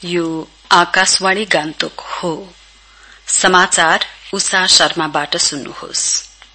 यो आकाशवाणी गान्तोक हो। समाचार उषा शर्माबाट सुन्नुहोस्।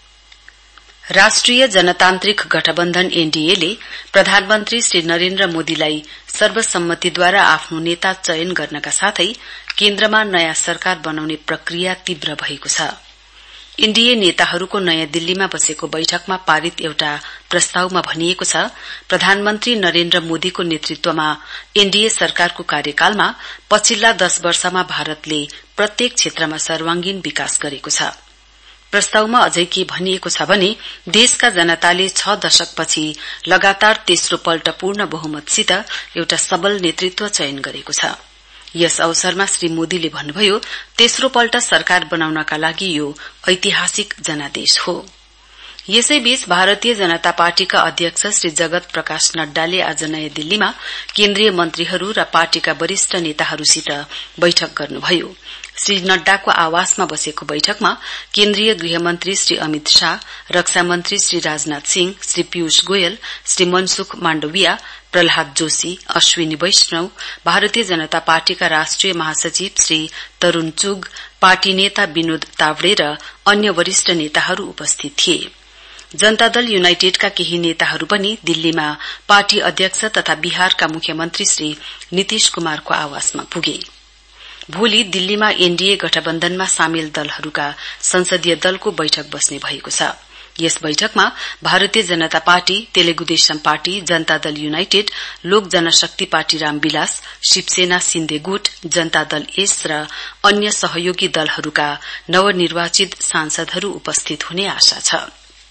राष्ट्रिय जनतान्त्रिक गठबन्धन एनडीए ले प्रधानमन्त्री श्री नरेन्द्र मोदीलाई सर्वसम्मतिद्वारा आफ्नो नेता चयन गर्नका साथै केन्द्रमा नयाँ सरकार बनाउने प्रक्रिया तीव्र भएको छ। एनडीए नेताहरूको नयाँ दिल्लीमा बसेको बैठकमा पारित एउटा प्रस्तावमा भनिएको छ, प्रधानमन्त्री नरेन्द्र मोदीको नेतृत्वमा एनडीए सरकारको कार्यकालमा पछिल्ला 10 वर्षमा भारतले प्रत्येक क्षेत्रमा सर्वाङ्गीन विकास गरेको छ। प्रस्तावमा अझै के भनिएको छ भने देशका जनताले 6 दशकपछि लगातार तेस्रो पल्ट पूर्ण बहुमतसित एउटा सबल नेतृत्व चयन गरेको छ। यस अवसरमा श्री मोदीले भन्नुभयो, तेस्रो पल्ट सरकार बनाउनका लागि यो ऐतिहासिक जनादेश हो। यसैबीच भारतीय जनता पार्टीका अध्यक्ष श्री जगत प्रकाश नड्डाले आज नयाँ दिल्लीमा केन्द्रीय मन्त्रीहरू र पार्टीका वरिष्ठ नेताहरूसित बैठक गर्नुभयो। श्री नड्डाको आवासमा बसेको बैठकमा केन्द्रीय गृहमन्त्री श्री अमित शाह, रक्षा मन्त्री श्री राजनाथ सिंह, श्री पीयूष गोयल, श्री मनसुख माण्डविया, प्रहलाद जोशी, अश्विनी वैष्णव, भारतीय जनता पार्टीका राष्ट्रिय महासचिव श्री तरूण चुग, पार्टी नेता विनोद तावडे र अन्य वरिष्ठ नेताहरू उपस्थित थिए। जनता दल युनाइटेडका केही नेताहरू पनि दिल्लीमा पार्टी अध्यक्ष तथा बिहारका मुख्यमन्त्री श्री नीतिश कुमारको आवासमा पुगे। भोलि दिल्लीमा एनडीए गठबन्धनमा सामेल दलहरूका संसदीय दलको बैठक बस्ने भएको छ। यस बैठकमा Bharatiya Janata party, Telugu Desam party, Janata Dal United, लोक जनशक्ति पार्टी रामविलास, शिवसेना सिन्धे गुट, जनता दल एस र अन्य सहयोगी दलहरूका नवनिर्वाचित सांसदहरू उपस्थित हुने आशा छ।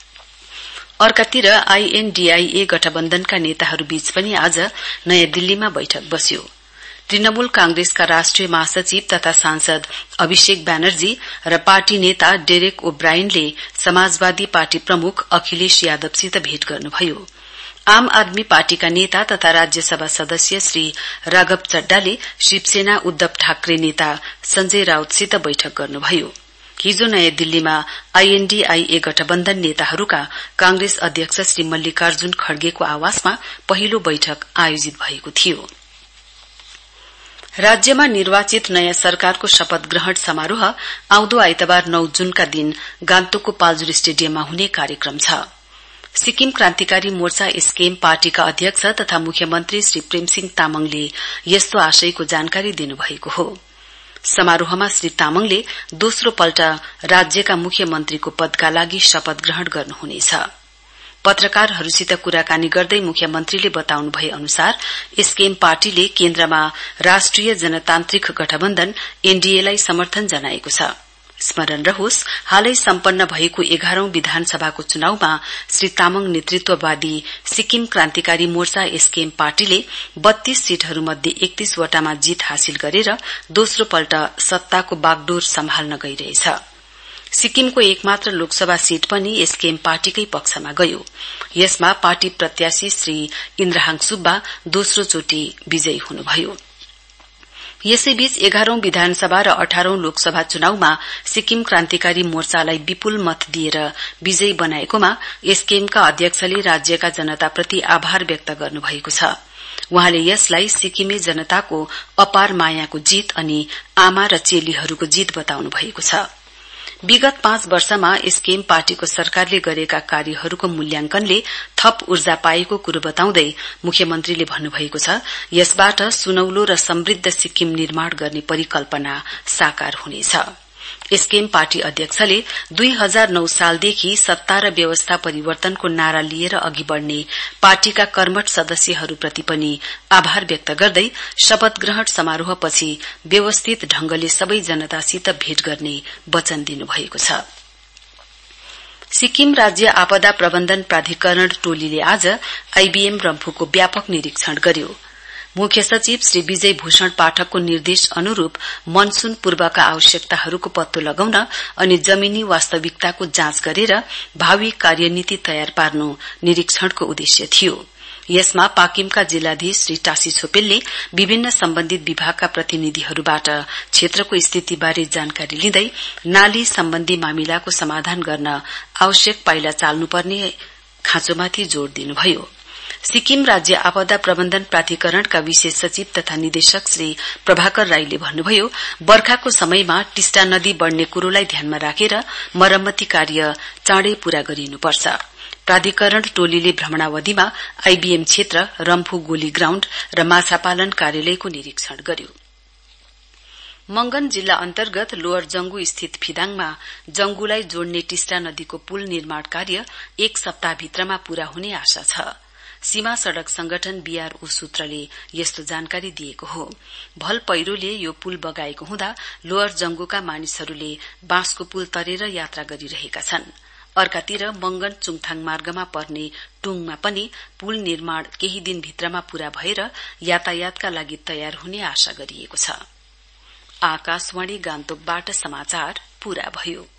अर्कातिर आईएनडीआईए गठबन्धनका नेताहरूबीच पनि आज नयाँ दिल्लीमा बैठक बस्यो। तृणमूल कांग्रेसका राष्ट्रिय महासचिव तथा सांसद अभिषेक ब्यानर्जी र पार्टी नेता डेरेक ओब्रायनले समाजवादी पार्टी प्रमुख अखिलेश यादवसित भेट गर्नुभयो। आम आदमी पार्टीका नेता तथा राज्यसभा सदस्य श्री राघव चड्डाले शिवसेना उद्धव ठाकरे नेता संजय राउतसित बैठक गर्नुभयो। हिजो नयाँ दिल्लीमा आईएनडीआईए गठबन्धन नेताहरूका कांग्रेस अध्यक्ष श्री मल्लिकार्जुन खड्गेको आवासमा पहिलो बैठक आयोजित भएको थियो। राज्यमा निर्वाचित नयाँ सरकारको शपथ ग्रहण समारोह आउँदो आइतबार 9 जूनका दिन गान्तोकको पाल्जोर स्टेडियममा हुने कार्यक्रम छ। सिक्किम क्रान्तिकारी मोर्चा एसकेएम पार्टीका अध्यक्ष तथा मुख्यमन्त्री श्री प्रेमसिंह तामाङले यस्तो आशयको जानकारी दिनुभएको हो। समारोहमा श्री तामाङले दोस्रो पल्ट राज्यका मुख्यमन्त्रीको पदका लागि शपथ ग्रहण गर्नुहुनेछ। पत्रकारहरूसित कुराकानी गर्दै मुख्यमन्त्रीले बताउनु भए अनुसार एसकेएम पार्टीले केन्द्रमा राष्ट्रिय जनतान्त्रिक गठबन्धन एनडीए लाई समर्थन जनाएको छ। स्मरण रहोस्, हालै सम्पन्न भएको 11औं विधानसभाको चुनावमा श्री तामाङ नेतृत्ववादी सिक्किम क्रान्तिकारी मोर्चा एसकेएम पार्टीले 32 सीटहरूमध्ये 31 वटामा जीत हासिल गरेर दोस्रो पल्ट सत्ताको बागडोर सम्हाल्न गइरहेछ। सिक्किमको एकमात्र लोकसभा सीट पनि एसकेएम पार्टीकै पक्षमा गयो। यसमा पार्टी प्रत्याशी श्री इन्द्रहाङ सुब्बा दोस्रो चोटि विजयी हुनुभयो। यसैबीच 11औं विधानसभा र 18औं लोकसभा चुनावमा सिक्किम क्रान्तिकारी मोर्चालाई विपुल मत दिएर विजयी बनाएकोमा एसकेएमका अध्यक्षले राज्यका जनताप्रति आभार व्यक्त गर्नुभएको छ। वहाँले यसलाई सिक्किमे जनताको अपार मायाको जीत अनि आमा र चेलीहरूको जीत बताउनु भएको छ। विगत 5 वर्षमा एसकेएम पार्टीको सरकारले गरेका कार्यहरूको मूल्याङ्कनले थप ऊर्जा पाएको कुरो बताउँदै मुख्यमन्त्रीले भन्नुभएको छ, यसबाट सुनौलो र समृद्ध सिक्किम निर्माण गर्ने परिकल्पना साकार हुनेछ। एसकेएम पार्टी अध्यक्षले 2009 सालदेखि सत्ता र व्यवस्था परिवर्तनको नारा लिएर अघि बढ़ने पार्टीका कर्मठ सदस्यहरूप्रति पनि आभार व्यक्त गर्दै शपथ ग्रहण समारोहपछि व्यवस्थित ढंगले सबै जनतासित भेट गर्ने वचन दिनुभएको छ। सिक्किम राज्य आपदा प्रबन्धन प्राधिकरण टोलीले आज आईबीएम रम्फूको व्यापक निरीक्षण गर्यो। मुख्य सचिव श्री विजय भूषण पाठकको निर्देश अनुरूप मनसून पूर्वका आवश्यकताहरूको पत्तो लगाउन अनि जमीनी वास्तविकताको जाँच गरेर भावी कार्यनीति तयार पार्नु निरीक्षणको उद्देश्य थियो। यसमा पाकिमका जिल्लाधीश श्री टासी छोपेलले विभिन्न सम्बन्धित विभागका प्रतिनिधिहरूबाट क्षेत्रको स्थितिबारे जानकारी लिँदै नाली सम्बन्धी मामिलाको समाधान गर्न आवश्यक पाइला चाल्नुपर्ने खाँचोमाथि जोड़ दिनुभयो। सिक्किम राज्य आपदा प्रबन्धन प्राधिकरणका विशेष सचिव तथा निदेशक श्री प्रभाकर राईले भन्नुभयो बर्खाको समयमा टिस्टा नदी बढ्ने कुरोलाई ध्यानमा राखेर मरम्मति कार्य चाँडै पूरा गरिनुपर्छ। प्राधिकरण टोलीले भ्रमणावधिमा आईबीएम क्षेत्र, रम्फू गोली ग्राउण्ड र माछापालन कार्यालयको निरीक्षण गर्यो। मंगन जिल्ला अन्तर्गत लोअर जंगु स्थित फिदाङमा जंगुलाई जोड्ने टिस्टा नदीको पुल निर्माण कार्य 1 सप्ताहभित्रमा पूरा हुने आशा छ। सीमा सड़क संगठन बीआरओ सूत्रले यस्तो जानकारी दिएको हो। भल पहिरोले यो पुल बगाएको हुँदा लोअर जंगुका मानिसहरूले बाँसको पुल तरेर यात्रा गरिरहेका छन्। अर्कातिर मंगन चुङथाङ मार्गमा पर्ने टुङमा पनि पुल निर्माण केही दिनभित्रमा पूरा भएर यातायातका लागि तयार हुने आशा गरिएको छ। आकाशवाणी गान्तोकबाट समाचार पूरा भयो।